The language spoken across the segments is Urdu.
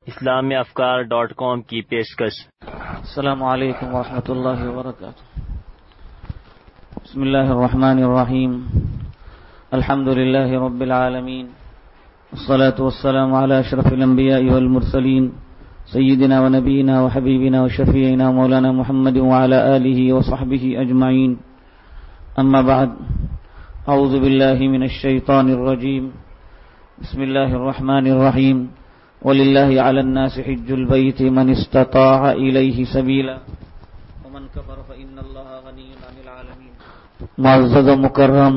islamifafkar.com کی پیشکش۔ السلام علیکم ورحمۃ اللہ وبرکاتہ۔ بسم اللہ الرحمن الرحیم، الحمد للہ رب العالمین، والصلاة والسلام علی اشرف الانبیاء والمرسلین، سیدنا ونبینا وحبیبنا وشفیعنا مولانا محمد وعلی آلہ وصحبہ اجمعین، اما بعد، اعوذ باللہ من الشیطان الرجیم، بسم اللہ الرحمن الرحیم، وَلِلَّهِ عَلَى النَّاسِ حِجُّ الْبَيْتِ مَنِ اسْتَطَاعَ إِلَيْهِ سَبِيلًا وَمَنْ كَفَرَ فَإِنَّ اللَّهَ غَنِيٌّ عَنِ الْعَالَمِينَ۔ معزز و مکرم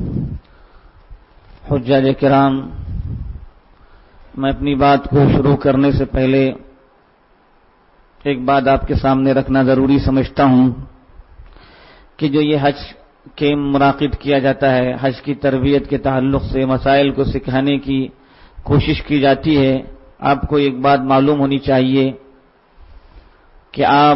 حجاج کرام، میں اپنی بات کو شروع کرنے سے پہلے ایک بات آپ کے سامنے رکھنا ضروری سمجھتا ہوں کہ جو یہ حج کیمپ منعقد کیا جاتا ہے، حج کی تربیت کے تعلق سے مسائل کو سکھانے کی کوشش کی جاتی ہے، آپ کو ایک بات معلوم ہونی چاہیے کہ آپ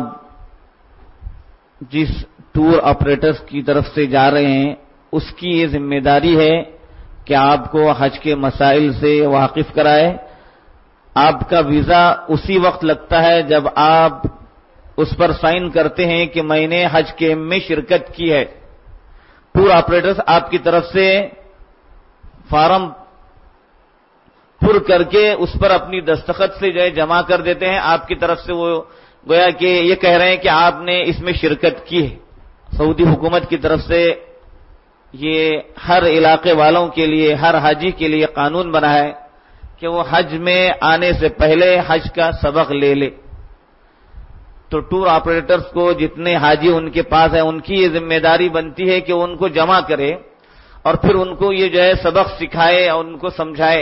جس ٹور آپریٹرز کی طرف سے جا رہے ہیں اس کی یہ ذمہ داری ہے کہ آپ کو حج کے مسائل سے واقف کرائے۔ آپ کا ویزا اسی وقت لگتا ہے جب آپ اس پر سائن کرتے ہیں کہ میں نے حج کیمپ میں شرکت کی ہے۔ ٹور آپریٹرز آپ کی طرف سے فارم پر کر کے اس پر اپنی دستخط سے جمع کر دیتے ہیں، آپ کی طرف سے وہ گویا کہ یہ کہہ رہے ہیں کہ آپ نے اس میں شرکت کی ہے۔ سعودی حکومت کی طرف سے یہ ہر علاقے والوں کے لیے، ہر حاجی کے لیے قانون بنا ہے کہ وہ حج میں آنے سے پہلے حج کا سبق لے لے۔ تو ٹور آپریٹرز کو جتنے حاجی ان کے پاس ہیں ان کی یہ ذمہ داری بنتی ہے کہ ان کو جمع کرے اور پھر ان کو یہ سبق سکھائے اور ان کو سمجھائے،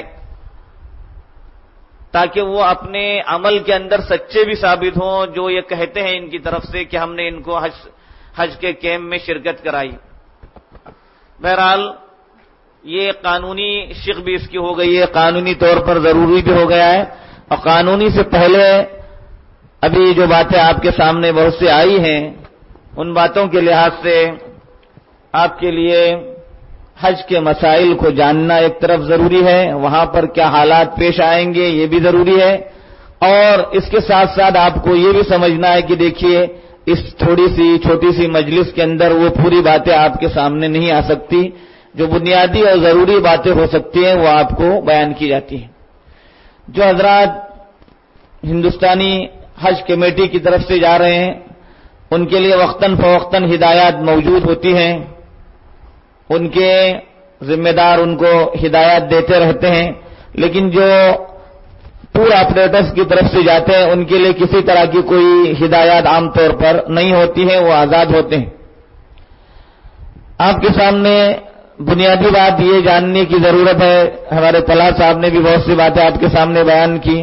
تاکہ وہ اپنے عمل کے اندر سچے بھی ثابت ہوں جو یہ کہتے ہیں ان کی طرف سے کہ ہم نے ان کو حج کے کیمپ میں شرکت کرائی۔ بہرحال یہ قانونی شق بھی اس کی ہو گئی ہے، قانونی طور پر ضروری بھی ہو گیا ہے، اور قانونی سے پہلے ابھی جو باتیں آپ کے سامنے بہت سے آئی ہیں ان باتوں کے لحاظ سے آپ کے لیے حج کے مسائل کو جاننا ایک طرف ضروری ہے، وہاں پر کیا حالات پیش آئیں گے یہ بھی ضروری ہے، اور اس کے ساتھ ساتھ آپ کو یہ بھی سمجھنا ہے کہ دیکھیے اس تھوڑی سی چھوٹی سی مجلس کے اندر وہ پوری باتیں آپ کے سامنے نہیں آ سکتی، جو بنیادی اور ضروری باتیں ہو سکتی ہیں وہ آپ کو بیان کی جاتی ہیں۔ جو حضرات ہندوستانی حج کمیٹی کی طرف سے جا رہے ہیں ان کے لیے وقتاً فوقتاً ہدایات موجود ہوتی ہیں، ان کے ذمہ دار ان کو ہدایات دیتے رہتے ہیں، لیکن جو ٹور آپریٹرز کی طرف سے جاتے ہیں ان کے لیے کسی طرح کی کوئی ہدایات عام طور پر نہیں ہوتی ہیں، وہ آزاد ہوتے ہیں۔ آپ کے سامنے بنیادی بات یہ جاننے کی ضرورت ہے، ہمارے طلحہ صاحب نے بھی بہت سی باتیں آپ کے سامنے بیان کی،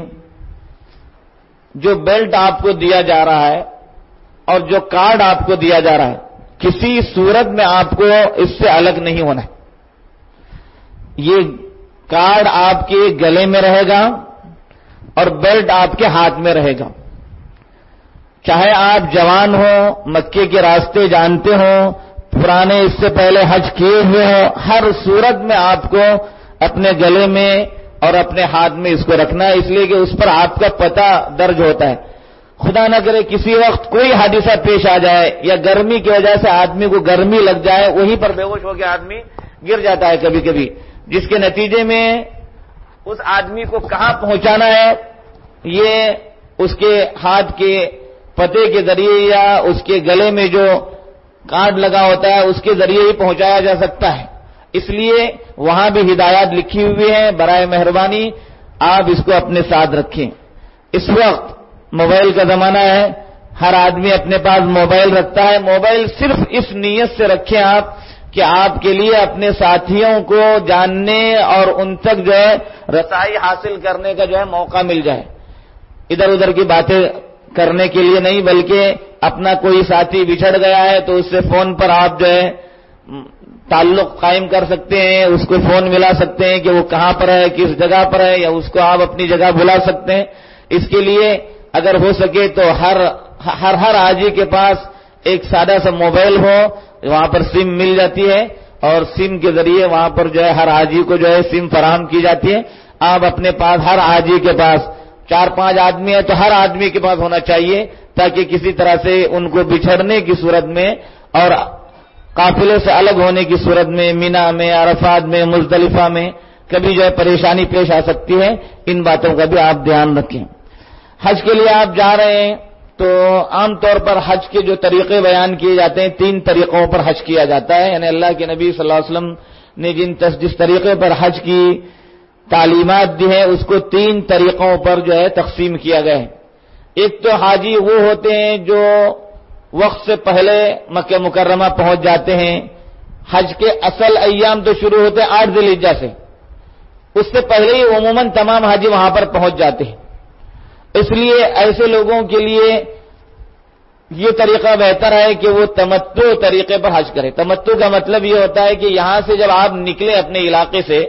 جو بیلٹ آپ کو دیا جا رہا ہے اور جو کارڈ آپ کو دیا جا رہا ہے کسی صورت میں آپ کو اس سے الگ نہیں ہونا ہے۔ یہ کارڈ آپ کے گلے میں رہے گا اور بیلٹ آپ کے ہاتھ میں رہے گا، چاہے آپ جوان ہو، مکے کے راستے جانتے ہوں، پرانے اس سے پہلے حج کیے ہوئے ہوں، ہر صورت میں آپ کو اپنے گلے میں اور اپنے ہاتھ میں اس کو رکھنا ہے، اس لیے کہ اس پر آپ کا پتہ درج ہوتا ہے۔ خدا نہ کرے کسی وقت کوئی حادثہ پیش آ جائے یا گرمی کی وجہ سے آدمی کو گرمی لگ جائے، وہیں پر بے ہوش ہو کے آدمی گر جاتا ہے کبھی کبھی، جس کے نتیجے میں اس آدمی کو کہاں پہنچانا ہے یہ اس کے ہاتھ کے پتے کے ذریعے یا اس کے گلے میں جو کارڈ لگا ہوتا ہے اس کے ذریعے ہی پہنچایا جا سکتا ہے۔ اس لیے وہاں بھی ہدایات لکھی ہوئی ہیں، برائے مہربانی آپ اس کو اپنے ساتھ رکھیں۔ اس وقت موبائل کا زمانہ ہے، ہر آدمی اپنے پاس موبائل رکھتا ہے، موبائل صرف اس نیت سے رکھیں آپ کہ آپ کے لیے اپنے ساتھیوں کو جاننے اور ان تک رسائی حاصل کرنے کا موقع مل جائے، ادھر ادھر کی باتیں کرنے کے لیے نہیں، بلکہ اپنا کوئی ساتھی بچھڑ گیا ہے تو اس سے فون پر آپ تعلق قائم کر سکتے ہیں، اس کو فون ملا سکتے ہیں کہ وہ کہاں پر ہے، کس جگہ پر ہے، یا اس کو آپ اپنی جگہ بلا سکتے ہیں۔ اس کے لیے اگر ہو سکے تو ہر حاجی کے پاس ایک سادہ سا موبائل ہو، وہاں پر سم مل جاتی ہے اور سم کے ذریعے وہاں پر ہر حاجی کو سم فراہم کی جاتی ہے۔ آپ اپنے پاس ہر حاجی کے پاس 4-5 آدمی ہے تو ہر آدمی کے پاس ہونا چاہیے، تاکہ کسی طرح سے ان کو بچھڑنے کی صورت میں اور قافلے سے الگ ہونے کی صورت میں مینا میں، عرفات میں، مزدلفہ میں کبھی جو ہے پریشانی پیش آ سکتی ہے، ان باتوں کا بھی آپ دھیان رکھیں۔ حج کے لیے آپ جا رہے ہیں تو عام طور پر حج کے جو طریقے بیان کیے جاتے ہیں، 3 طریقوں پر حج کیا جاتا ہے، یعنی اللہ کے نبی صلی اللہ علیہ وسلم نے جس طریقے پر حج کی تعلیمات دی ہیں اس کو 3 طریقوں پر جو ہے تقسیم کیا گیا ہے۔ ایک تو حاجی وہ ہوتے ہیں جو وقت سے پہلے مکہ مکرمہ پہنچ جاتے ہیں، حج کے اصل ایام تو شروع ہوتے ہیں 8 ذی الحجہ سے، اس سے پہلے ہی عموماً تمام حاجی وہاں پر پہنچ جاتے ہیں۔ اس لیے ایسے لوگوں کے لیے یہ طریقہ بہتر ہے کہ وہ تمتع طریقے پر حج کریں۔ تمتع کا مطلب یہ ہوتا ہے کہ یہاں سے جب آپ نکلے اپنے علاقے سے،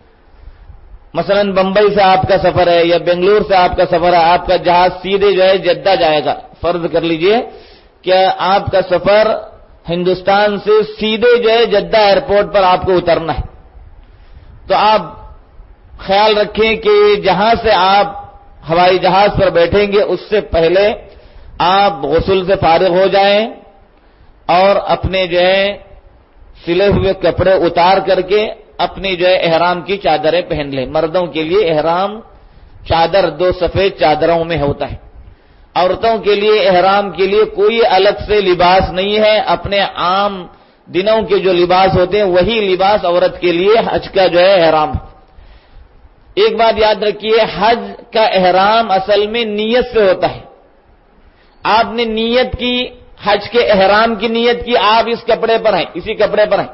مثلا بمبئی سے آپ کا سفر ہے یا بنگلور سے آپ کا سفر ہے، آپ کا جہاز سیدھے جو ہے جدہ جائے گا، فرض کر لیجئے کہ آپ کا سفر ہندوستان سے سیدھے جو ہے جدہ ایئرپورٹ پر آپ کو اترنا ہے، تو آپ خیال رکھیں کہ جہاں سے آپ ہوائی جہاز پر بیٹھیں گے اس سے پہلے آپ غسل سے فارغ ہو جائیں اور اپنے جو ہے سلے ہوئے کپڑے اتار کر کے اپنی جو ہے احرام کی چادریں پہن لیں۔ مردوں کے لیے احرام چادر 2 سفید چادروں میں ہوتا ہے، عورتوں کے لیے احرام کے لیے کوئی الگ سے لباس نہیں ہے، اپنے عام دنوں کے جو لباس ہوتے ہیں وہی لباس عورت کے لیے حج کا جو ہے احرام ہے۔ ایک بات یاد رکھیے، حج کا احرام اصل میں نیت سے ہوتا ہے۔ آپ نے نیت کی، حج کے احرام کی نیت کی، آپ اس کپڑے پر ہیں، اسی کپڑے پر ہیں،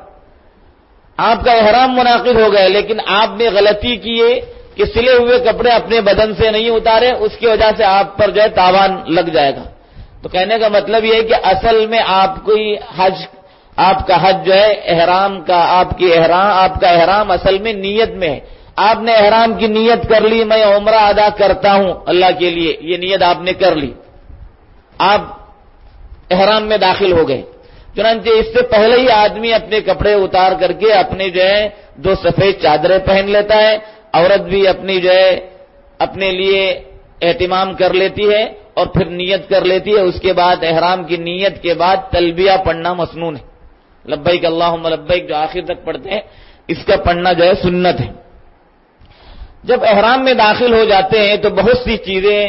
آپ کا احرام منعقد ہو گیا، لیکن آپ نے غلطی کی کہ سلے ہوئے کپڑے اپنے بدن سے نہیں اتارے، اس کی وجہ سے آپ پر جو ہے تاوان لگ جائے گا۔ تو کہنے کا مطلب یہ ہے کہ اصل میں آپ کا حج جو ہے احرام کا، آپ کا احرام اصل میں نیت میں ہے۔ آپ نے احرام کی نیت کر لی، میں عمرہ ادا کرتا ہوں اللہ کے لیے، یہ نیت آپ نے کر لی، آپ احرام میں داخل ہو گئے۔ چنانچہ اس سے پہلے ہی آدمی اپنے کپڑے اتار کر کے اپنے جو ہے 2 سفید چادریں پہن لیتا ہے، عورت بھی اپنی جو ہے اپنے لیے اہتمام کر لیتی ہے اور پھر نیت کر لیتی ہے۔ اس کے بعد احرام کی نیت کے بعد تلبیہ پڑھنا مسنون ہے، لبیک اللہم لبیک جو آخر تک پڑھتے ہیں، اس کا پڑھنا جو ہے سنت ہے۔ جب احرام میں داخل ہو جاتے ہیں تو بہت سی چیزیں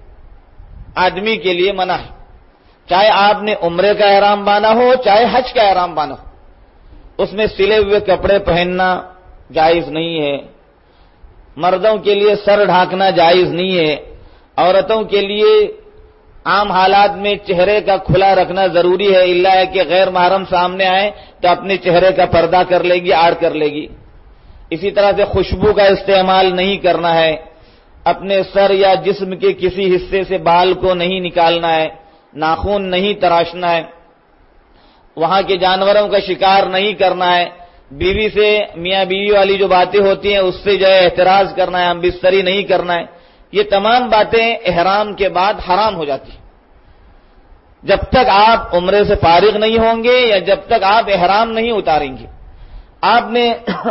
آدمی کے لیے منع ہے، چاہے آپ نے عمرے کا احرام باندھا ہو چاہے حج کا احرام باندھا ہو، اس میں سلے ہوئے کپڑے پہننا جائز نہیں ہے، مردوں کے لیے سر ڈھانکنا جائز نہیں ہے، عورتوں کے لیے عام حالات میں چہرے کا کھلا رکھنا ضروری ہے، الا ہے کہ غیر محرم سامنے آئے تو اپنے چہرے کا پردہ کر لے گی، آڑ کر لے گی۔ اسی طرح سے خوشبو کا استعمال نہیں کرنا ہے، اپنے سر یا جسم کے کسی حصے سے بال کو نہیں نکالنا ہے، ناخن نہیں تراشنا ہے، وہاں کے جانوروں کا شکار نہیں کرنا ہے، بیوی سے میاں بیوی والی جو باتیں ہوتی ہیں اس سے جو ہے احتراز کرنا ہے، ہم بستری نہیں کرنا ہے، یہ تمام باتیں احرام کے بعد حرام ہو جاتی ہیں۔ جب تک آپ عمرے سے فارغ نہیں ہوں گے یا جب تک آپ احرام نہیں اتاریں گے۔ آپ نے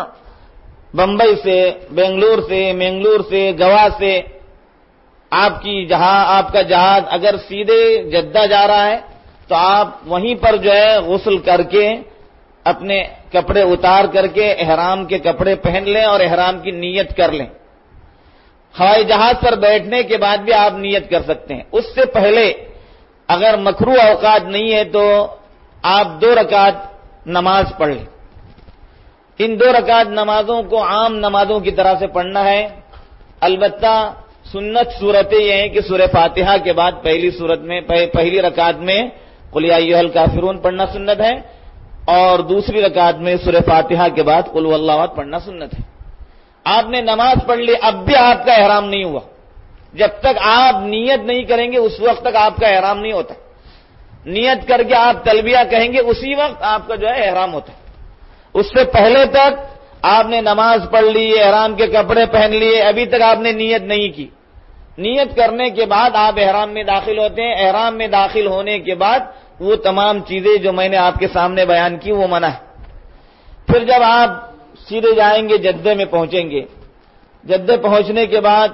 بمبئی سے، بنگلور سے، منگلور سے، گوا سے آپ کا جہاز اگر سیدھے جدہ جا رہا ہے تو آپ وہیں پر جو ہے غسل کر کے اپنے کپڑے اتار کر کے احرام کے کپڑے پہن لیں اور احرام کی نیت کر لیں۔ ہوائی جہاز پر بیٹھنے کے بعد بھی آپ نیت کر سکتے ہیں۔ اس سے پہلے اگر مکروہ اوقات نہیں ہے تو آپ 2 رکعت نماز پڑھ لیں۔ ان 2 رکعت نمازوں کو عام نمازوں کی طرح سے پڑھنا ہے، البتہ سنت صورتیں یہ ہیں کہ سورہ فاتحہ کے بعد پہلی رکعت میں قل یا ایھا الکافرون پڑھنا سنت ہے، اور دوسری رکعت میں سورہ فاتحہ کے بعد قل هو اللہ احد پڑھنا سنت ہے۔ آپ نے نماز پڑھ لی، اب بھی آپ کا احرام نہیں ہوا، جب تک آپ نیت نہیں کریں گے اس وقت تک آپ کا احرام نہیں ہوتا، نیت کر کے آپ تلبیہ کہیں گے اسی وقت آپ کا جو ہے احرام ہوتا ہے۔ اس سے پہلے تک آپ نے نماز پڑھ لی، احرام کے کپڑے پہن لیے، ابھی تک آپ نے نیت نہیں کی۔ نیت کرنے کے بعد آپ احرام میں داخل ہوتے ہیں، احرام میں داخل ہونے کے بعد وہ تمام چیزیں جو میں نے آپ کے سامنے بیان کی وہ منع ہے۔ پھر جب آپ سیدھے جائیں گے جدے میں پہنچیں گے، جدے پہنچنے کے بعد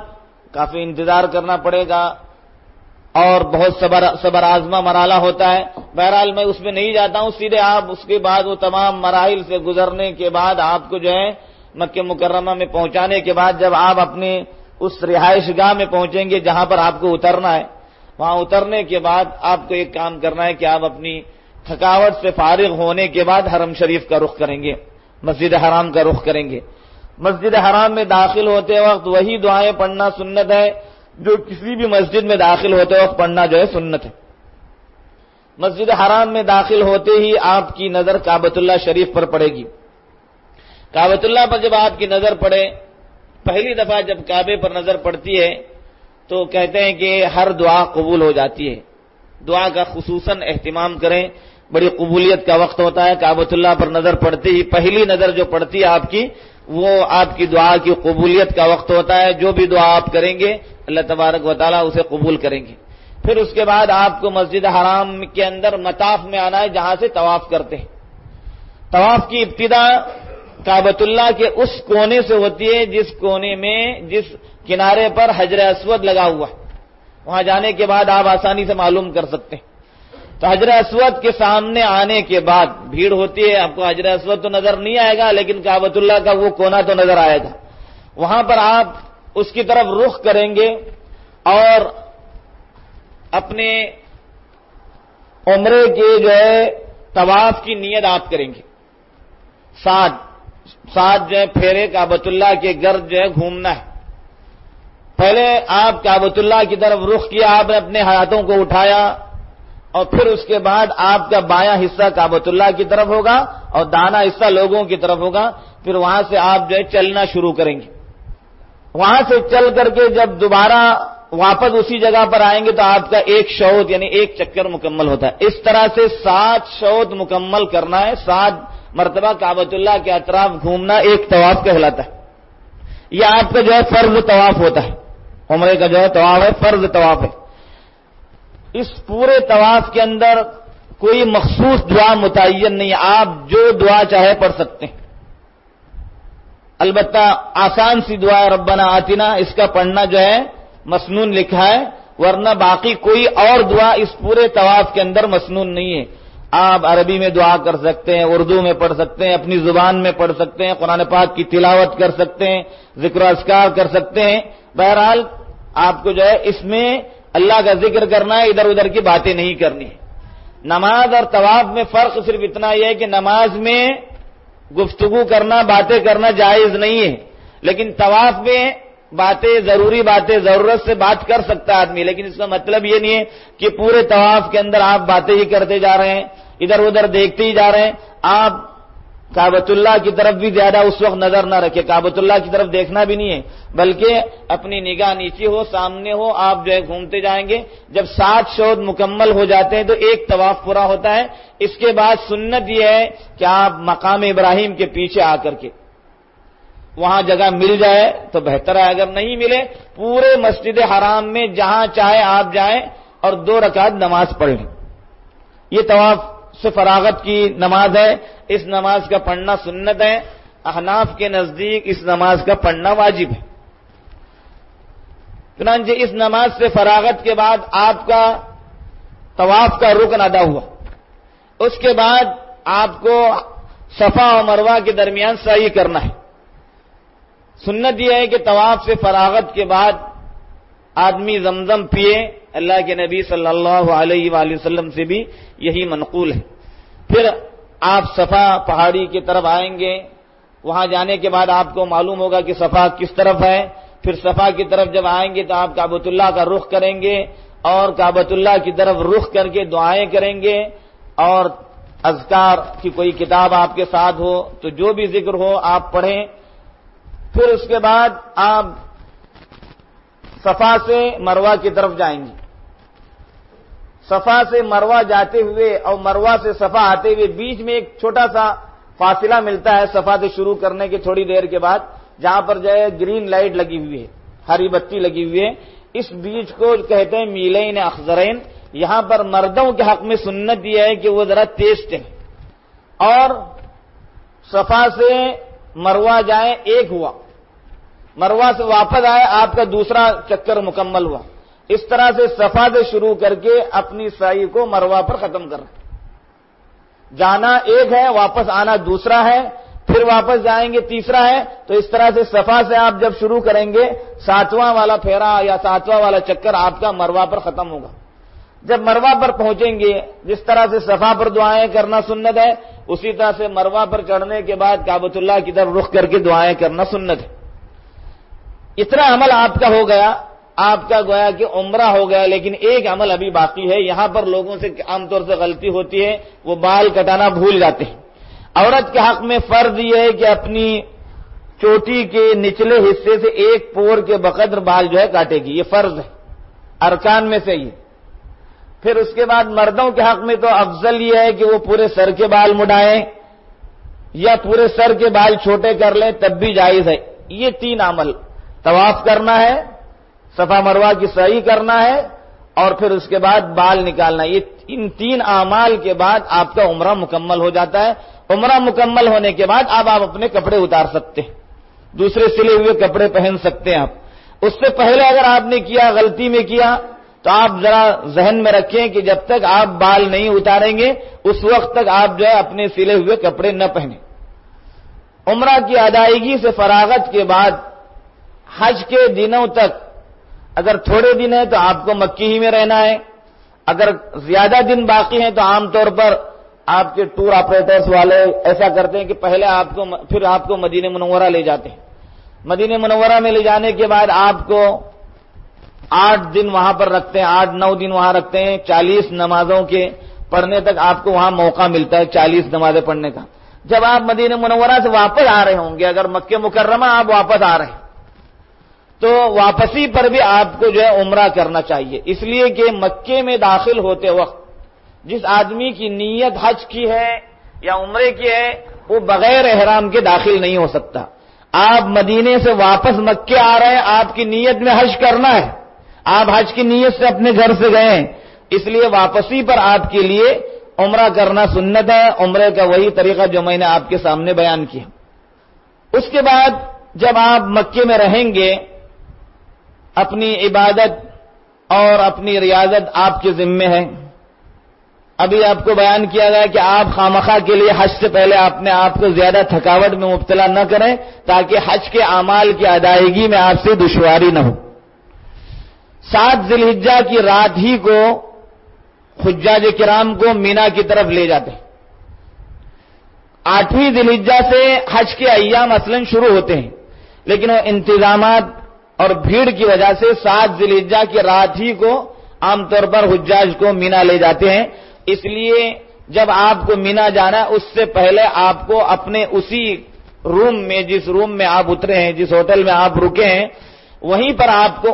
کافی انتظار کرنا پڑے گا اور بہت صبر آزما مرحلہ ہوتا ہے. بہرحال میں اس میں نہیں جاتا ہوں, سیدھے آپ اس کے بعد وہ تمام مراحل سے گزرنے کے بعد آپ کو جو ہے مکہ مکرمہ میں پہنچانے کے بعد جب آپ اپنے اس رہائش گاہ میں پہنچیں گے جہاں پر آپ کو اترنا ہے, وہاں اترنے کے بعد آپ کو ایک کام کرنا ہے کہ آپ اپنی تھکاوٹ سے فارغ ہونے کے بعد حرم شریف کا رخ کریں گے, مسجد حرام کا رخ کریں گے. مسجد حرام میں داخل ہوتے وقت وہی دعائیں پڑھنا سنت ہے جو کسی بھی مسجد میں داخل ہوتے وقت پڑھنا جو ہے سنت ہے. مسجد حرام میں داخل ہوتے ہی آپ کی نظر کعبۃ اللہ شریف پر پڑے گی. کعبۃ اللہ پر جب آپ کی نظر پڑے, پہلی دفعہ جب کعبے پر نظر پڑتی ہے تو کہتے ہیں کہ ہر دعا قبول ہو جاتی ہے. دعا کا خصوصاً اہتمام کریں, بڑی قبولیت کا وقت ہوتا ہے. کعبۃ اللہ پر نظر پڑتے ہی پہلی نظر جو پڑتی ہے آپ کی, وہ آپ کی دعا کی قبولیت کا وقت ہوتا ہے. جو بھی دعا آپ کریں گے اللہ تبارک و تعالیٰ اسے قبول کریں گے. پھر اس کے بعد آپ کو مسجد حرام کے اندر مطاف میں آنا ہے جہاں سے طواف کرتے ہیں. طواف کی ابتدا کعبۃ اللہ کے اس کونے سے ہوتی ہے جس کونے میں, جس کنارے پر حجر اسود لگا ہوا. وہاں جانے کے بعد آپ آسانی سے معلوم کر سکتے ہیں. تو حجر اسود کے سامنے آنے کے بعد بھیڑ ہوتی ہے, آپ کو حجر اسود تو نظر نہیں آئے گا لیکن کعبۃ اللہ کا وہ کونا تو نظر آئے گا. وہاں پر آپ اس کی طرف رخ کریں گے اور اپنے عمرے کے جو ہے طواف کی نیت آپ کریں گے. سات جو ہے پھیرے کعبۃ اللہ کے گرد جو ہے گھومنا ہے. پہلے آپ کعبۃ اللہ کی طرف رخ کیا, آپ نے اپنے ہاتھوں کو اٹھایا اور پھر اس کے بعد آپ کا بایاں حصہ کعبۃ اللہ کی طرف ہوگا اور دانا حصہ لوگوں کی طرف ہوگا. پھر وہاں سے آپ جو ہے چلنا شروع کریں گے. وہاں سے چل کر کے جب دوبارہ واپس اسی جگہ پر آئیں گے تو آپ کا ایک شوط یعنی ایک چکر مکمل ہوتا ہے. اس طرح سے 7 شوط مکمل کرنا ہے. 7 مرتبہ کعبۃ اللہ کے اطراف گھومنا ایک طواف کہلاتا ہے. یہ آپ کا جو ہے فرض طواف ہوتا ہے. عمرے کا جو ہے طواف ہے فرض طواف ہے. اس پورے طواف کے اندر کوئی مخصوص دعا متعین نہیں ہے, آپ جو دعا چاہے پڑھ سکتے ہیں. البتہ آسان سی دعا ہے ربنا آتنا, اس کا پڑھنا جو ہے مسنون لکھا ہے, ورنہ باقی کوئی اور دعا اس پورے طواف کے اندر مسنون نہیں ہے. آپ عربی میں دعا کر سکتے ہیں, اردو میں پڑھ سکتے ہیں, اپنی زبان میں پڑھ سکتے ہیں, قرآن پاک کی تلاوت کر سکتے ہیں, ذکر و اذکار کر سکتے ہیں. بہرحال آپ کو جو ہے اس میں اللہ کا ذکر کرنا ہے, ادھر ادھر کی باتیں نہیں کرنی ہے. نماز اور طواف میں فرق صرف اتنا ہی ہے کہ نماز میں گفتگو کرنا, باتیں کرنا جائز نہیں ہے, لیکن طواف میں باتیں, ضروری باتیں, ضرورت سے بات کر سکتا ہے آدمی, لیکن اس کا مطلب یہ نہیں ہے کہ پورے طواف کے اندر آپ باتیں ہی کرتے جا رہے ہیں, ادھر ادھر دیکھتے ہی جا رہے ہیں. آپ کعبۃ اللہ کی طرف بھی زیادہ اس وقت نظر نہ رکھے, کعبۃ اللہ کی طرف دیکھنا بھی نہیں ہے, بلکہ اپنی نگاہ نیچے ہو, سامنے ہو, آپ جو ہے گھومتے جائیں گے. جب 7 شوط مکمل ہو جاتے ہیں تو ایک طواف پورا ہوتا ہے. اس کے بعد سنت یہ ہے کہ آپ مقام ابراہیم کے پیچھے آ کر کے وہاں جگہ مل جائے تو بہتر ہے, اگر نہیں ملے پورے مسجد حرام میں جہاں چاہے آپ جائیں اور 2 رکعت نماز پڑھ لیں. یہ طواف سے فراغت کی نماز ہے. اس نماز کا پڑھنا سنت ہے. احناف کے نزدیک اس نماز کا پڑھنا واجب ہے. چنانچہ اس نماز سے فراغت کے بعد آپ کا طواف کا رکن ادا ہوا. اس کے بعد آپ کو صفا اور مروہ کے درمیان سعی کرنا ہے. سنت یہ ہے کہ طواف سے فراغت کے بعد آدمی زمزم پیے. اللہ کے نبی صلی اللہ علیہ وآلہ وسلم سے بھی یہی منقول ہے. پھر آپ صفا پہاڑی کی طرف آئیں گے. وہاں جانے کے بعد آپ کو معلوم ہوگا کہ صفا کس طرف ہے. پھر صفا کی طرف جب آئیں گے تو آپ کعبۃ اللہ کا رخ کریں گے اور کعبۃ اللہ کی طرف رخ کر کے دعائیں کریں گے, اور اذکار کی کوئی کتاب آپ کے ساتھ ہو تو جو بھی ذکر ہو آپ پڑھیں. پھر اس کے بعد آپ صفا سے مروہ کی طرف جائیں گے. صفا سے مروہ جاتے ہوئے اور مروہ سے صفا آتے ہوئے بیچ میں ایک چھوٹا سا فاصلہ ملتا ہے صفا سے شروع کرنے کے تھوڑی دیر کے بعد, جہاں پر جو ہے گرین لائٹ لگی ہوئی ہے, ہری بتی لگی ہوئی ہے. اس بیچ کو کہتے ہیں میلین اخضرین. یہاں پر مردوں کے حق میں سنت یہ ہے کہ وہ ذرا تیز چلیں اور صفا سے مروہ جائیں. ایک ہوا مروہ سے واپس آئے آپ کا دوسرا چکر مکمل ہوا. اس طرح سے صفا سے شروع کر کے اپنی سعی کو مروہ پر ختم کر رہے. جانا ایک ہے، واپس آنا دوسرا ہے، پھر واپس جائیں گے تیسرا ہے. تو اس طرح سے صفا سے آپ جب شروع کریں گے 7واں والا پھیرا یا 7واں والا چکر آپ کا مروہ پر ختم ہوگا. جب مروہ پر پہنچیں گے، جس طرح سے صفا پر دعائیں کرنا سنت ہے، اسی طرح سے مروہ پر چڑھنے کے بعد کعبۃ اللہ کی طرف رخ کر کے دعائیں کرنا سنت ہے. اتنا عمل آپ کا ہو گیا، آپ کا گویا کہ عمرہ ہو گیا. لیکن ایک عمل ابھی باقی ہے. یہاں پر لوگوں سے عام طور سے غلطی ہوتی ہے، وہ بال کٹانا بھول جاتے ہیں. عورت کے حق میں فرض یہ ہے کہ اپنی چوٹی کے نچلے حصے سے ایک پور کے بقدر بال جو ہے کاٹے گی. یہ فرض ہے، ارکان میں سے یہ. پھر اس کے بعد مردوں کے حق میں تو افضل یہ ہے کہ وہ پورے سر کے بال مڈائیں یا پورے سر کے بال چھوٹے کر لیں، تب بھی جائز ہے. یہ 3 عمل، طواف کرنا ہے، صفا مروہ کی سعی کرنا ہے، اور پھر اس کے بعد بال نکالنا. یہ ان 3 اعمال کے بعد آپ کا عمرہ مکمل ہو جاتا ہے. عمرہ مکمل ہونے کے بعد اب آپ اپنے کپڑے اتار سکتے ہیں، دوسرے سلے ہوئے کپڑے پہن سکتے ہیں آپ. اس سے پہلے اگر آپ نے کیا، غلطی میں کیا، تو آپ ذرا ذہن میں رکھیں کہ جب تک آپ بال نہیں اتاریں گے اس وقت تک آپ جو ہے اپنے سلے ہوئے کپڑے نہ پہنیں. عمرہ کی ادائیگی سے فراغت کے بعد حج کے دنوں تک اگر تھوڑے دن ہیں تو آپ کو مکی ہی میں رہنا ہے. اگر زیادہ دن باقی ہیں تو عام طور پر آپ کے ٹور آپریٹرز والے ایسا کرتے ہیں کہ پہلے پھر آپ کو مدینہ منورہ لے جاتے ہیں. مدینہ منورہ میں لے جانے کے بعد آپ کو 8 دن وہاں پر رکھتے ہیں، 8-9 دن وہاں رکھتے ہیں. 40 نمازوں کے پڑھنے تک آپ کو وہاں موقع ملتا ہے، 40 نمازیں پڑھنے کا. جب آپ مدینہ منورہ سے واپس آ رہے ہوں گے، اگر مکہ مکرمہ آپ واپس آ رہے ہیں تو واپسی پر بھی آپ کو جو ہے عمرہ کرنا چاہیے. اس لیے کہ مکے میں داخل ہوتے وقت جس آدمی کی نیت حج کی ہے یا عمرے کی ہے، وہ بغیر احرام کے داخل نہیں ہو سکتا. آپ مدینے سے واپس مکے آ رہے ہیں، آپ کی نیت میں حج کرنا ہے، آپ حج کی نیت سے اپنے گھر سے گئے ہیں، اس لیے واپسی پر آپ کے لیے عمرہ کرنا سنت ہے. عمرے کا وہی طریقہ جو میں نے آپ کے سامنے بیان کیا. اس کے بعد جب آپ مکے میں رہیں گے، اپنی عبادت اور اپنی ریاضت آپ کے ذمے ہے. ابھی آپ کو بیان کیا گیا کہ آپ خامخواہ کے لیے حج سے پہلے اپنے آپ کو زیادہ تھکاوٹ میں مبتلا نہ کریں تاکہ حج کے اعمال کی ادائیگی میں آپ سے دشواری نہ ہو. 7 ذی الحجہ کی رات ہی کو حجاج کرام کو مینا کی طرف لے جاتے ہیں. 8ویں ذی الحجہ سے حج کے ایام اصلاً شروع ہوتے ہیں، لیکن وہ انتظامات اور بھیڑ کی وجہ سے 7 ذی الحجہ کی رات ہی کو عام طور پر حجاج کو مینا لے جاتے ہیں. اس لیے جب آپ کو مینا جانا ہے اس سے پہلے آپ کو اپنے اسی روم میں، جس روم میں آپ اترے ہیں، جس ہوٹل میں آپ رکے ہیں، وہیں پر آپ کو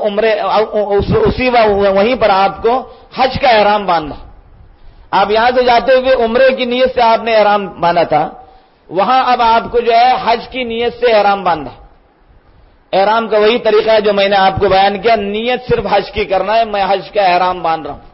وہیں پر آپ کو حج کا احرام باندھنا. آپ یہاں سے جاتے ہوئے عمرے کی نیت سے آپ نے احرام باندھا تھا، وہاں اب آپ کو جو ہے حج کی نیت سے احرام باندھنا. احرام کا وہی طریقہ ہے جو میں نے آپ کو بیان کیا. نیت صرف حج کی کرنا ہے، میں حج کا احرام باندھ رہا ہوں.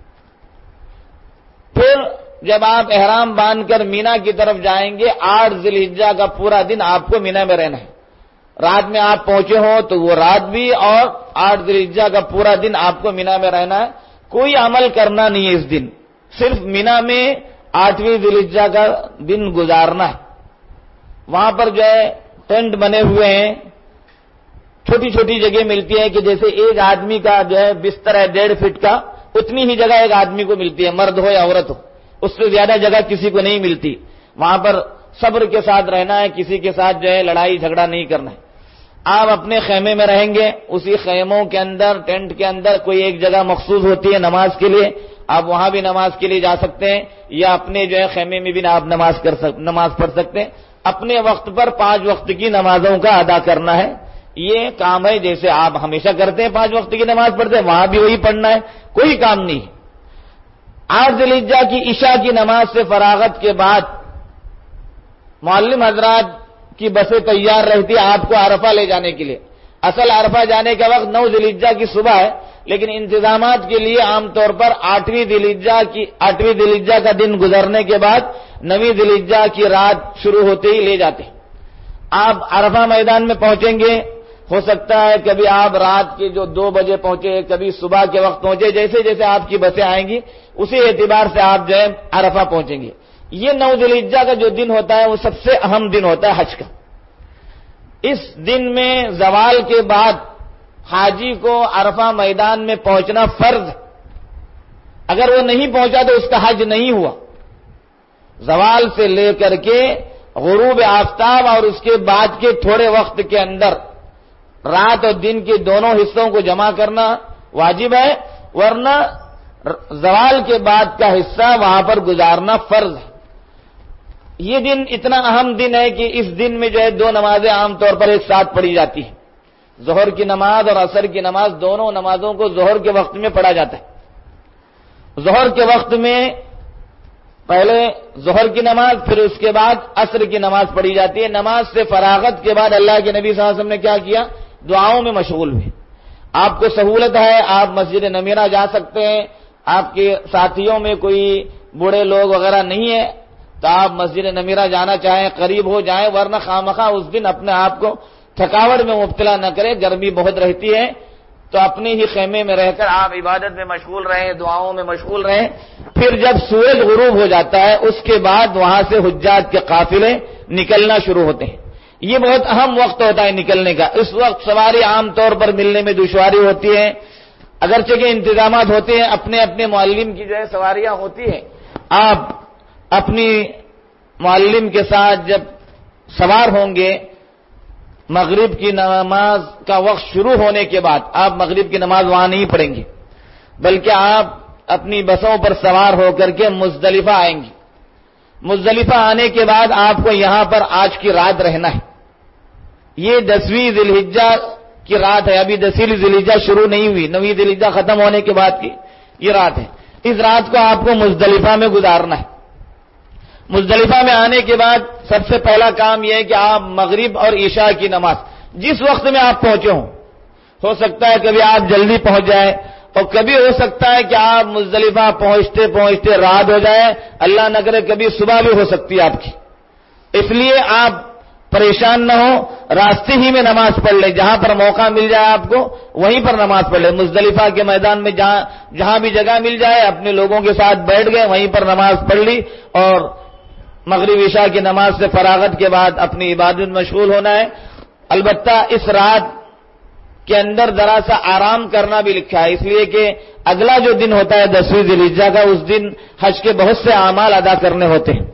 پھر جب آپ احرام باندھ کر مینا کی طرف جائیں گے، 8 ذی الحجہ کا پورا دن آپ کو مینا میں رہنا ہے. رات میں آپ پہنچے ہوں تو وہ رات بھی، اور 8 ذی الحجہ کا پورا دن آپ کو مینا میں رہنا ہے. کوئی عمل کرنا نہیں ہے اس دن، صرف مینا میں 8ویں ذی الحجہ کا دن گزارنا ہے. وہاں پر جو ہے ٹینٹ بنے ہوئے ہیں، چھوٹی چھوٹی جگہ ملتی ہے کہ جیسے ایک آدمی کا جو ہے بستر ہے 1.5 فٹ کا، اتنی ہی جگہ ایک آدمی کو ملتی ہے، مرد ہو یا عورت ہو. اس سے زیادہ جگہ کسی کو نہیں ملتی. وہاں پر صبر کے ساتھ رہنا ہے، کسی کے ساتھ جو ہے لڑائی جھگڑا نہیں کرنا ہے. آپ اپنے خیمے میں رہیں گے، اسی خیموں کے اندر، ٹینٹ کے اندر کوئی ایک جگہ مخصوص ہوتی ہے نماز کے لیے، آپ وہاں بھی نماز کے لیے جا سکتے ہیں، یا اپنے جو ہے خیمے میں بھی آپ نماز پڑھ سکتے ہیں. اپنے وقت پر 5 وقت کی نمازوں کا ادا کرنا ہے. یہ کام ہے جیسے آپ ہمیشہ کرتے ہیں، 5 وقت کی نماز پڑھتے ہیں، وہاں بھی وہی پڑھنا ہے، کوئی کام نہیں. 8 ذی الحجہ کی عشاء کی نماز سے فراغت کے بعد معلم حضرات کی بسیں تیار رہتی ہے آپ کو عرفہ لے جانے کے لیے. اصل عرفہ جانے کا وقت 9 ذی الحجہ کی صبح ہے، لیکن انتظامات کے لیے عام طور پر 8ویں ذی الحجہ کا دن گزرنے کے بعد 9ویں ذی الحجہ کی رات شروع ہوتے ہی لے جاتے ہیں. آپ عرفہ میدان میں پہنچیں گے، ہو سکتا ہے کبھی آپ رات کے جو 2 بجے پہنچے، کبھی صبح کے وقت پہنچے، جیسے جیسے آپ کی بسیں آئیں گی اسی اعتبار سے آپ جو ہے عرفہ پہنچیں گے۔ یہ 9 ذی الحجہ کا جو دن ہوتا ہے وہ سب سے اہم دن ہوتا ہے حج کا۔ اس دن میں زوال کے بعد حاجی کو عرفہ میدان میں پہنچنا فرض ہے، اگر وہ نہیں پہنچا تو اس کا حج نہیں ہوا۔ زوال سے لے کر کے غروب آفتاب اور اس کے بعد کے تھوڑے وقت کے اندر رات اور دن کے دونوں حصوں کو جمع کرنا واجب ہے، ورنہ زوال کے بعد کا حصہ وہاں پر گزارنا فرض ہے۔ یہ دن اتنا اہم دن ہے کہ اس دن میں جو ہے 2 نمازیں عام طور پر ایک ساتھ پڑھی جاتی ہیں۔ ظہر کی نماز اور عصر کی نماز، دونوں نمازوں کو ظہر کے وقت میں پڑھا جاتا ہے۔ ظہر کے وقت میں پہلے ظہر کی نماز، پھر اس کے بعد عصر کی نماز پڑھی جاتی ہے۔ نماز سے فراغت کے بعد اللہ کے نبی صلی اللہ علیہ وسلم نے کیا کیا؟ دعاؤں میں مشغول ہوئے۔ آپ کو سہولت ہے، آپ مسجد نمیرہ جا سکتے ہیں، آپ کے ساتھیوں میں کوئی بوڑھے لوگ وغیرہ نہیں ہے تو آپ مسجد نمیرہ جانا چاہیں قریب ہو جائیں، ورنہ خامخواہ اس دن اپنے آپ کو تھکاوٹ میں مبتلا نہ کریں، گرمی بہت رہتی ہے تو اپنے ہی خیمے میں رہ کر آپ عبادت میں مشغول رہیں، دعاؤں میں مشغول رہیں۔ پھر جب سورج غروب ہو جاتا ہے اس کے بعد وہاں سے حجاج کے قافلے نکلنا شروع ہوتے ہیں۔ یہ بہت اہم وقت ہوتا ہے نکلنے کا۔ اس وقت سواری عام طور پر ملنے میں دشواری ہوتی ہے، اگرچہ کہ انتظامات ہوتے ہیں، اپنے اپنے معلم کی جو ہے سواریاں ہوتی ہیں۔ آپ اپنی معلم کے ساتھ جب سوار ہوں گے، مغرب کی نماز کا وقت شروع ہونے کے بعد آپ مغرب کی نماز وہاں نہیں پڑھیں گے، بلکہ آپ اپنی بسوں پر سوار ہو کر کے مزدلفہ آئیں گے۔ مزدلفہ آنے کے بعد آپ کو یہاں پر آج کی رات رہنا ہے۔ یہ 10ویں ذی الحجہ کی رات ہے، ابھی 10ویں ذی الحجہ شروع نہیں ہوئی، 9ویں ذی الحجہ ختم ہونے کے بعد کی یہ رات ہے۔ اس رات کو آپ کو مزدلفہ میں گزارنا ہے۔ مزدلفہ میں آنے کے بعد سب سے پہلا کام یہ ہے کہ آپ مغرب اور عشاء کی نماز جس وقت میں آپ پہنچے ہوں، ہو سکتا ہے کبھی آپ جلدی پہنچ جائیں اور کبھی ہو سکتا ہے کہ آپ مزدلفہ پہنچتے پہنچتے رات ہو جائے، اللہ نہ کرے کبھی صبح بھی ہو سکتی ہے آپ کی۔ اس لیے آپ پریشان نہ ہو، راستے ہی میں نماز پڑھ لیں، جہاں پر موقع مل جائے آپ کو وہیں پر نماز پڑھ لیں۔ مزدلفہ کے میدان میں جہاں بھی جگہ مل جائے اپنے لوگوں کے ساتھ بیٹھ گئے، وہیں پر نماز پڑھ لی اور مغرب عشاء کی نماز سے فراغت کے بعد اپنی عبادت میں مشغول ہونا ہے۔ البتہ اس رات کے اندر ذرا سا آرام کرنا بھی لکھا ہے، اس لیے کہ اگلا جو دن ہوتا ہے 10ویں ذی الحجہ کا، اس دن حج کے بہت سے اعمال ادا کرنے ہوتے ہیں۔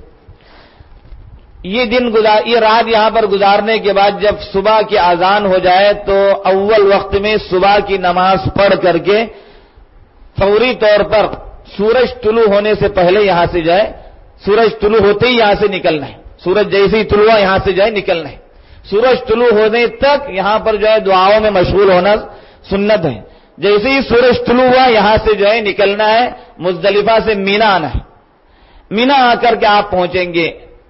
یہ رات یہاں پر گزارنے کے بعد جب صبح کی اذان ہو جائے تو اول وقت میں صبح کی نماز پڑھ کر کے فوری طور پر سورج طلوع ہونے سے پہلے یہاں سے جائے، سورج طلوع ہوتے ہی یہاں سے نکلنا ہے، سورج جیسے ہی طلوع یہاں سے جو ہے نکلنا ہے۔ سورج طلوع ہونے تک یہاں پر جو ہے دعاؤں میں مشغول ہونا سنت ہے۔ جیسے ہی سورج طلوع ہوا یہاں سے جو ہے نکلنا ہے، مزدلفہ سے مینا آنا ہے۔ مینا آ کر کے آپ پہنچیں گے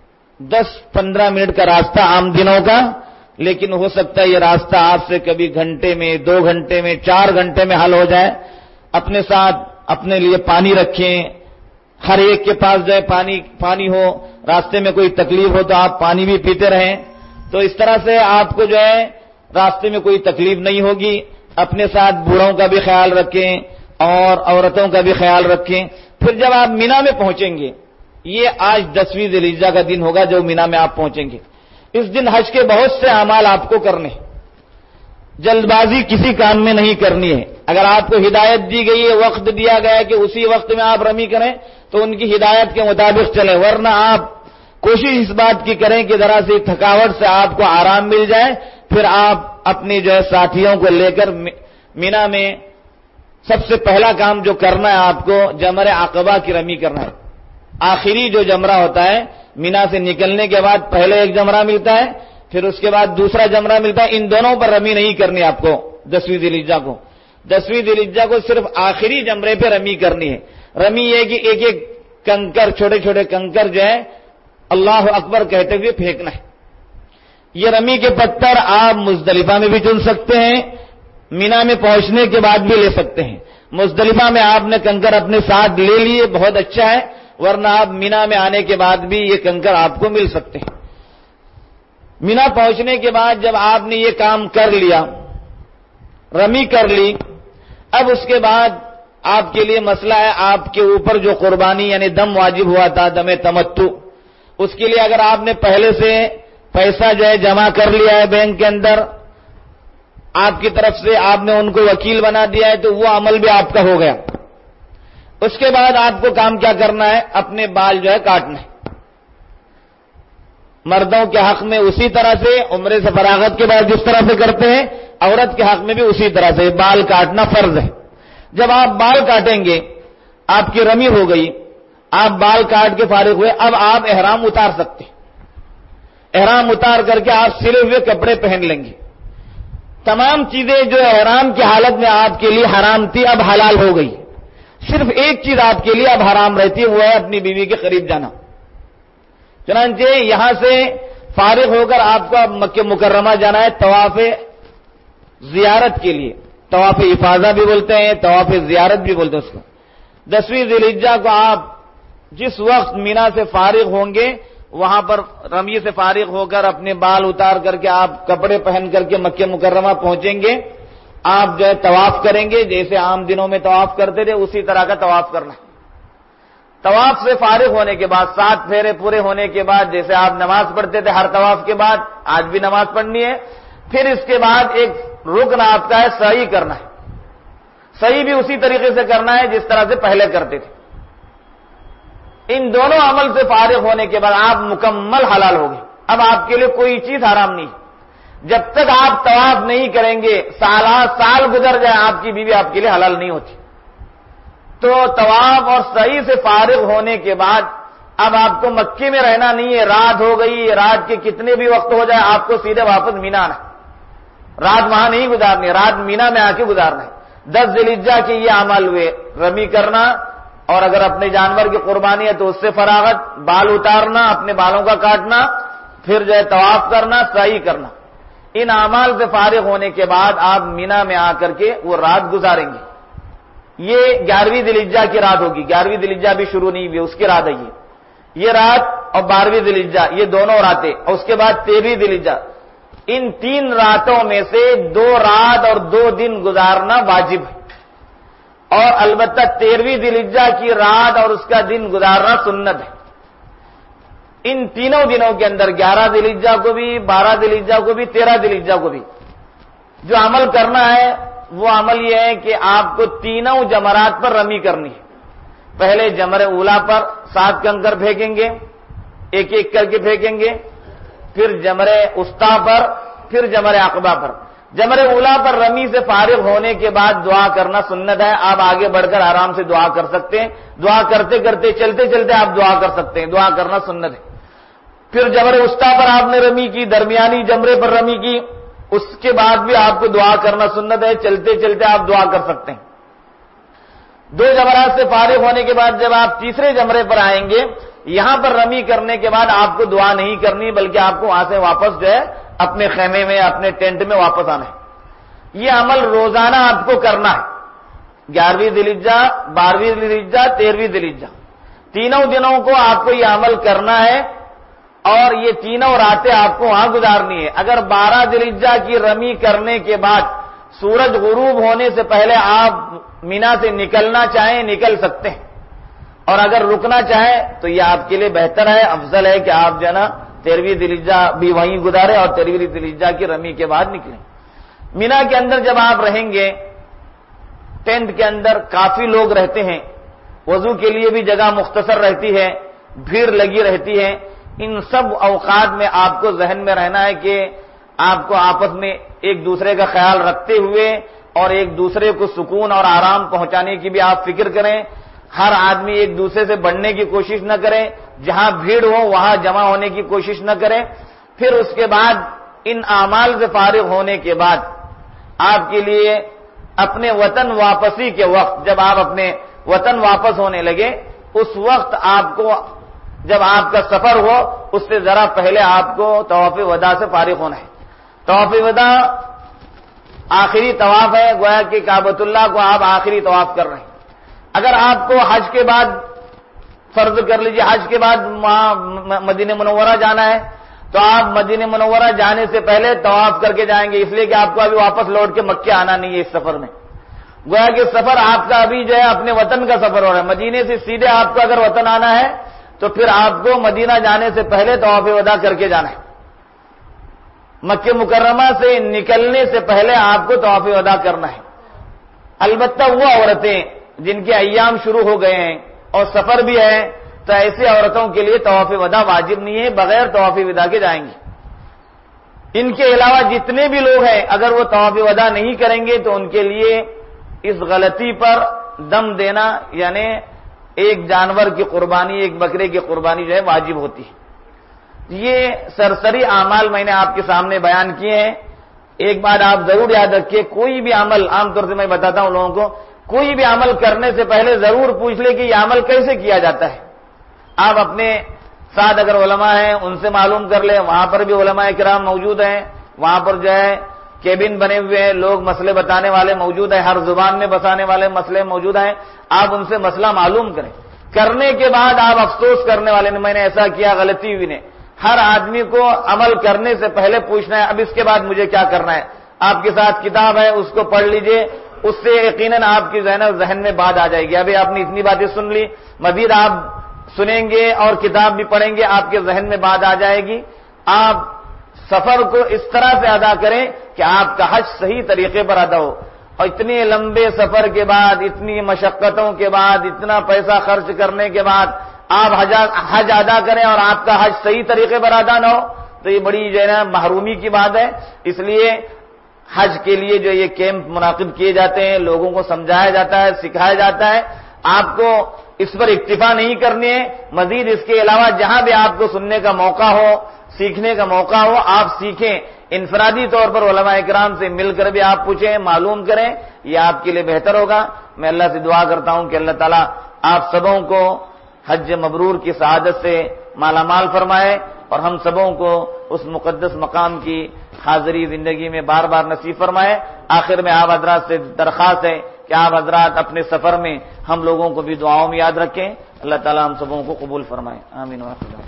10-15 منٹ کا راستہ عام دنوں کا، لیکن ہو سکتا ہے یہ راستہ آپ سے کبھی گھنٹے میں، 2 گھنٹے میں، 4 گھنٹے میں حل ہو جائے۔ اپنے ساتھ اپنے لیے پانی رکھیں، ہر ایک کے پاس جو ہے پانی ہو، راستے میں کوئی تکلیف ہو تو آپ پانی بھی پیتے رہیں، تو اس طرح سے آپ کو جو ہے راستے میں کوئی تکلیف نہیں ہوگی۔ اپنے ساتھ بوڑھوں کا بھی خیال رکھیں اور عورتوں کا بھی خیال رکھیں۔ پھر جب آپ مینا میں پہنچیں گے، یہ آج 10ویں ذی الحجہ کا دن ہوگا جو مینا میں آپ پہنچیں گے، اس دن حج کے بہت سے اعمال آپ کو کرنے ہیں، جلد بازی کسی کام میں نہیں کرنی ہے۔ اگر آپ کو ہدایت دی گئی ہے، وقت دیا گیا ہے کہ اسی وقت میں آپ رمی کریں تو ان کی ہدایت کے مطابق چلیں، ورنہ آپ کوشش اس بات کی کریں کہ ذرا سی تھکاوٹ سے آپ کو آرام مل جائے، پھر آپ اپنے جو ہے ساتھیوں کو لے کر مینا میں سب سے پہلا کام جو کرنا ہے آپ کو جمرہ عقبہ کی رمی کرنا ہے۔ آخری جو جمرہ ہوتا ہے مینا سے نکلنے کے بعد پہلے ایک جمرہ ملتا ہے، پھر اس کے بعد دوسرا جمرہ ملتا ہے، ان دونوں پر رمی نہیں کرنی آپ کو 10ویں ذی الحجہ کو۔ 10ویں ذی الحجہ کو صرف آخری جمرے پہ رمی کرنی ہے۔ رمی یہ کہ ایک ایک کنکر، چھوٹے چھوٹے کنکر جو ہے اللہ اکبر کہتے ہوئے پھینکنا ہے۔ یہ رمی کے پتھر آپ مزدلفہ میں بھی چن سکتے ہیں، مینا میں پہنچنے کے بعد بھی لے سکتے ہیں۔ مزدلفہ میں آپ نے کنکر اپنے ساتھ لے لیے بہت اچھا ہے، ورنہ آپ مینا میں آنے کے بعد بھی یہ کنکر آپ کو مل سکتے ہیں۔ مینا پہنچنے کے بعد جب آپ نے یہ کام کر لیا، رمی کر لی، اب اس کے بعد آپ کے لیے مسئلہ ہے، آپ کے اوپر جو قربانی یعنی دم واجب ہوا تھا، دم تمتع، اس کے لیے اگر آپ نے پہلے سے پیسہ جو ہے جمع کر لیا ہے بینک کے اندر، آپ کی طرف سے آپ نے ان کو وکیل بنا دیا ہے، تو وہ عمل بھی آپ کا ہو گیا۔ اس کے بعد آپ کو کام کیا کرنا ہے؟ اپنے بال جو ہے کاٹنا ہے۔ مردوں کے حق میں اسی طرح سے عمرے سے فراغت کے بعد جس طرح سے کرتے ہیں، عورت کے حق میں بھی اسی طرح سے بال کاٹنا فرض ہے۔ جب آپ بال کاٹیں گے، آپ کی رمی ہو گئی، آپ بال کاٹ کے فارغ ہوئے، اب آپ احرام اتار سکتے ہیں۔ احرام اتار کر کے آپ سلے ہوئے کپڑے پہن لیں گے۔ تمام چیزیں جو احرام کی حالت میں آپ کے لیے حرام تھی اب حلال ہو گئی۔ صرف ایک چیز آپ کے لیے اب حرام رہتی ہے، وہ ہے اپنی بیوی کے قریب جانا۔ چنانچہ یہاں سے فارغ ہو کر آپ کو اب مکہ مکرمہ جانا ہے طواف زیارت کے لیے۔ طواف افاضہ بھی بولتے ہیں، طواف زیارت بھی بولتے ہیں اس کو۔ 10ویں ذی الحجہ کو آپ جس وقت مینا سے فارغ ہوں گے، وہاں پر رمی سے فارغ ہو کر اپنے بال اتار کر کے آپ کپڑے پہن کر کے مکہ مکرمہ پہنچیں گے، آپ جو ہے طواف کریں گے، جیسے عام دنوں میں طواف کرتے تھے اسی طرح کا طواف کرنا ہے۔ طواف سے فارغ ہونے کے بعد 7 پھیرے پورے ہونے کے بعد جیسے آپ نماز پڑھتے تھے ہر طواف کے بعد، آج بھی نماز پڑھنی ہے۔ پھر اس کے بعد ایک رکن آپ کا ہے سعی کرنا ہے۔ سعی بھی اسی طریقے سے کرنا ہے جس طرح سے پہلے کرتے تھے۔ ان دونوں عمل سے فارغ ہونے کے بعد آپ مکمل حلال ہو گئے۔ اب آپ کے لیے کوئی چیز حرام نہیں۔ جب تک آپ طواف نہیں کریں گے، سال گزر جائے، آپ کی بیوی آپ کے لیے حلال نہیں ہوتی۔ تو طواف اور سعی سے فارغ ہونے کے بعد اب آپ کو مکے میں رہنا نہیں ہے۔ رات ہو گئی، رات کے کتنے بھی وقت ہو جائے، آپ کو سیدھے واپس مینا آنا ہے۔ رات وہاں نہیں گزارنی، رات مینا میں آ کے گزارنا ہے۔ 10 ذی الحجہ کے یہ عمل ہوئے، رمی کرنا، اور اگر اپنے جانور کی قربانی ہے تو اس سے فراغت، بال اتارنا، اپنے بالوں کا کاٹنا، پھر جو ہے طواف کرنا، سعی کرنا۔ ان اعمال سے فارغ ہونے کے بعد آپ مینا میں آ کر کے وہ رات گزاریں گے۔ یہ 11ویں ذی الحجہ کی رات ہوگی۔ 11ویں ذی الحجہ بھی شروع نہیں ہوئی، اس کی رات ہے یہ رات اور 12ویں ذی الحجہ، یہ دونوں راتیں، اور اس کے بعد 13ویں ذی الحجہ۔ ان 3 راتوں میں سے 2 رات اور 2 دن گزارنا واجب ہے، اور البتہ 13ویں ذی الحجہ کی رات اور اس کا دن گزارنا سنت ہے۔ ان تینوں دنوں کے اندر 11 ذی الحجہ کو بھی، 12 ذی الحجہ کو بھی، 13 ذی الحجہ کو بھی جو عمل کرنا ہے وہ عمل یہ ہے کہ آپ کو تینوں جمرات پر رمی کرنی ہے۔ پہلے جمرے اولا پر 7 کنکر پھینکیں گے، ایک ایک کر کے پھینکیں گے، پھر جمرے وسطیٰ پر، پھر جمرے عقبہ پر۔ جمرے اولا پر رمی سے فارغ ہونے کے بعد دعا کرنا سنت ہے۔ آپ آگے بڑھ کر آرام سے دعا کر سکتے ہیں، دعا کرتے کرتے چلتے چلتے آپ دعا کر سکتے ہیں، دعا کرنا سنت ہے۔ پھر جمرے وسطیٰ پر آپ نے رمی کی، درمیانی جمرے پر رمی کی، اس کے بعد بھی آپ کو دعا کرنا سنت ہے، چلتے چلتے آپ دعا کر سکتے ہیں۔ 2 جمرات سے فارغ ہونے کے بعد جب آپ تیسرے جمرے پر آئیں گے، یہاں پر رمی کرنے کے بعد آپ کو دعا نہیں کرنی، بلکہ آپ کو وہاں سے واپس جو ہے اپنے خیمے میں، اپنے ٹینٹ میں واپس آنا ہے۔ یہ عمل روزانہ آپ کو کرنا ہے۔ 11ویں ذی الحجہ، 12ویں ذی الحجہ، 13ویں ذی الحجہ، تینوں دنوں کو آپ کو یہ عمل کرنا ہے، اور یہ تینوں راتیں آپ کو وہاں گزارنی ہے۔ اگر 12 ذی الحجہ کی رمی کرنے کے بعد سورج غروب ہونے سے پہلے آپ مینا سے نکلنا چاہیں نکل سکتے ہیں، اور اگر رکنا چاہیں تو یہ آپ کے لیے بہتر ہے، افضل ہے کہ آپ جو ہے نا 13ویں ذی الحجہ بھی وہیں گزارے اور 13ویں ذی الحجہ کی رمی کے بعد نکلیں۔ مینا کے اندر جب آپ رہیں گے، ٹینٹ کے اندر کافی لوگ رہتے ہیں، وضو کے لیے بھی جگہ مختصر رہتی ہے، بھیڑ لگی رہتی ہے۔ ان سب اوقات میں آپ کو ذہن میں رہنا ہے کہ آپ کو آپس میں ایک دوسرے کا خیال رکھتے ہوئے اور ایک دوسرے کو سکون اور آرام پہنچانے کی بھی آپ فکر کریں۔ ہر آدمی ایک دوسرے سے بڑھنے کی کوشش نہ کرے، جہاں بھیڑ ہو وہاں جمع ہونے کی کوشش نہ کریں۔ پھر اس کے بعد ان اعمال سے فارغ ہونے کے بعد آپ کے لیے اپنے وطن واپسی کے وقت، جب آپ اپنے وطن واپس ہونے لگے، اس وقت آپ کو جب آپ کا سفر ہو اس سے ذرا پہلے آپ کو طواف وداع سے فارغ ہونا ہے۔ طواف وداع آخری طواف ہے، گویا کہ کعبۃ اللہ کو آپ آخری طواف کر رہے ہیں۔ اگر آپ کو حج کے بعد، فرض کر لیجیے حج کے بعد وہاں مدینہ منورہ جانا ہے، تو آپ مدینہ منورہ جانے سے پہلے طواف کر کے جائیں گے، اس لیے کہ آپ کو ابھی واپس لوٹ کے مکے آنا نہیں ہے اس سفر میں۔ گویا کہ سفر آپ کا ابھی جو ہے اپنے وطن کا سفر ہو رہا ہے۔ مدینے سے سیدھے آپ کو اگر وطن آنا ہے تو پھر آپ کو مدینہ جانے سے پہلے طواف وداع کر کے جانا ہے۔ مکہ مکرمہ سے نکلنے سے پہلے آپ کو طواف وداع کرنا ہے۔ البتہ وہ عورتیں جن کے ایام شروع ہو گئے ہیں اور سفر بھی ہے، تو ایسی عورتوں کے لیے طواف وداع واجب نہیں ہے، بغیر طواف وداع کے جائیں گے۔ ان کے علاوہ جتنے بھی لوگ ہیں اگر وہ طواف وداع نہیں کریں گے تو ان کے لیے اس غلطی پر دم دینا یعنی ایک جانور کی قربانی، ایک بکرے کی قربانی جو ہے واجب ہوتی ہے۔ یہ سرسری اعمال میں نے آپ کے سامنے بیان کیے ہیں۔ ایک بات آپ ضرور یاد رکھیے، کوئی بھی عمل، عام طور سے میں بتاتا ہوں لوگوں کو، کوئی بھی عمل کرنے سے پہلے ضرور پوچھ لے کہ یہ عمل کیسے کیا جاتا ہے۔ آپ اپنے ساتھ اگر علماء ہیں ان سے معلوم کر لیں، وہاں پر بھی علماء کرام موجود ہیں، وہاں پر جو ہے کیبن بنے ہوئے ہیں، لوگ مسئلے بتانے والے موجود ہیں، ہر زبان میں بتانے والے مسئلے موجود ہیں، آپ ان سے مسئلہ معلوم کریں۔ کرنے کے بعد آپ افسوس کرنے والے نے میں نے ایسا کیا، غلطی ہوئی نے۔ ہر آدمی کو عمل کرنے سے پہلے پوچھنا ہے اب اس کے بعد مجھے کیا کرنا ہے۔ آپ کے ساتھ کتاب ہے اس کو پڑھ لیجئے، اس سے یقیناً آپ کی ذہن میں بات آ جائے گی۔ ابھی آپ نے اتنی باتیں سن لی، مزید آپ سنیں گے اور کتاب بھی پڑھیں گے، آپ کے ذہن میں بات آ جائے گی۔ آپ سفر کو اس طرح سے ادا کریں کہ آپ کا حج صحیح طریقے پر ادا ہو، اور اتنے لمبے سفر کے بعد، اتنی مشقتوں کے بعد، اتنا پیسہ خرچ کرنے کے بعد آپ حج ادا کریں اور آپ کا حج صحیح طریقے پر ادا نہ ہو تو یہ بڑی جو ہے نا محرومی کی بات ہے۔ اس لیے حج کے لیے جو یہ کیمپ منعقد کیے جاتے ہیں، لوگوں کو سمجھایا جاتا ہے، سکھایا جاتا ہے۔ آپ کو اس پر اکتفا نہیں کرنی ہے، مزید اس کے علاوہ جہاں بھی آپ کو سننے کا موقع ہو، سیکھنے کا موقع ہو، آپ سیکھیں۔ انفرادی طور پر علماء کرام سے مل کر بھی آپ پوچھیں، معلوم کریں، یہ آپ کے لیے بہتر ہوگا۔ میں اللہ سے دعا کرتا ہوں کہ اللہ تعالیٰ آپ سبوں کو حج مبرور کی سعادت سے مالا مال فرمائے اور ہم سبوں کو اس مقدس مقام کی حاضری زندگی میں بار بار نصیب فرمائے۔ آخر میں آپ حضرات سے درخواست ہے کہ آپ حضرات اپنے سفر میں ہم لوگوں کو بھی دعاؤں میں یاد رکھیں۔ اللہ تعالیٰ ہم سبوں کو قبول فرمائے، آمین۔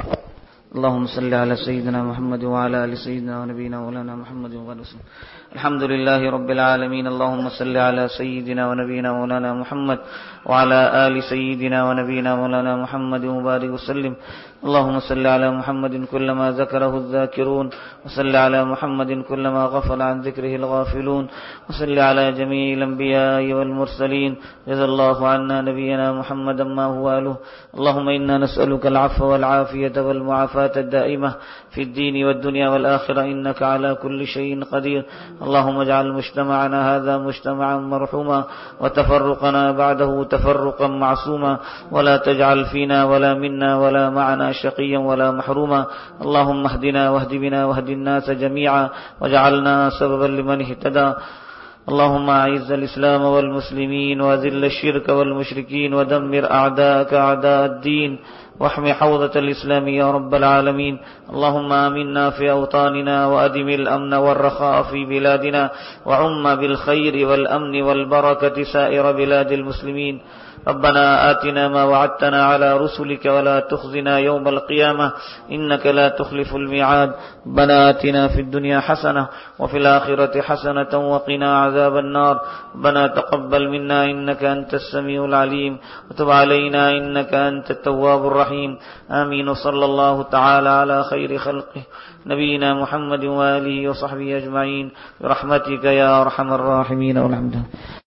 اللهم صل على سيدنا محمد وعلى آل سيدنا ونبينا مولانا محمد وسلم۔ الحمد لله رب العالمين، اللهم صل على سيدنا ونبينا مولانا محمد وعلى آل سيدنا ونبينا مولانا محمد وبارك وسلم۔ اللهم صل على محمد كلما ذكره الذاكرون، وصل على محمد كلما غفل عن ذكره الغافلون، وصل على جميع الأنبياء والمرسلين، جزا الله عنا نبينا محمدا ما هو أهله۔ اللهم إنا نسألك العفو والعافية والمعافاة الدائمة في الدين والدنيا والآخرة، إنك على كل شيء قدير۔ اللهم اجعل مجتمعنا هذا مجتمعا مرحوما، وتفرقنا بعده تفرقا معصوما، ولا تجعل فينا ولا منا ولا معنا شقيا ولا محروما۔ اللهم اهدنا واهد بنا واهد الناس جميعا، واجعلنا سببا لمن اهتدى۔ اللهم اعز الإسلام والمسلمين، وأذل الشرك والمشركين، ودمر أعداءك أعداء الدين، واحم حوضة الإسلام يا رب العالمين۔ اللهم آمنا في أوطاننا، وأدم الأمن والرخاء في بلادنا، وعم بالخير والأمن والبركة سائر بلاد المسلمين۔ ربنا آتنا ما وعدتنا على رسلك ولا تخزنا يوم القيامة إنك لا تخلف الميعاد۔ ربنا آتنا في الدنيا حسنة وفي الآخرة حسنة وقنا عذاب النار۔ ربنا تقبل منا إنك أنت السميع العليم، وتب علينا إنك أنت التواب الرحيم، آمين۔ صلى الله تعالى على خير خلقه نبينا محمد وآله وصحبه أجمعين برحمتك يا أرحم الراحمين، والحمد لله۔